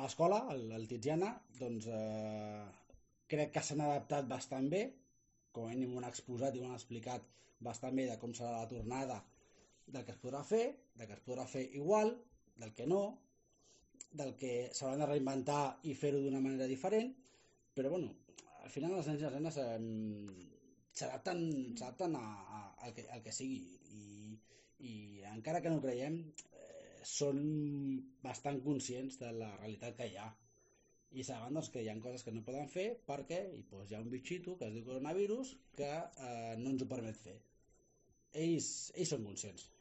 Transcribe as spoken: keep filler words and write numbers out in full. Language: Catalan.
l'escola, el, el Tiziana, doncs eh, crec que s'han adaptat bastant bé, com a mínim ho han exposat i ho han explicat bastant bé de com serà la tornada, del que es podrà fer, del que es podrà fer igual, del que no, del que s'hauran de reinventar i fer-ho d'una manera diferent, però bueno, al final els nens i les nenes eh, s'adapten s'adapten a, a, al, que, al que sigui i, i encara que no ho creiem eh, són bastant conscients de la realitat que hi ha i saben doncs, que hi ha coses que no poden fer perquè i, doncs, hi ha un bitxito que es diu coronavirus que eh, no ens ho permet fer. Ells, ells són conscients.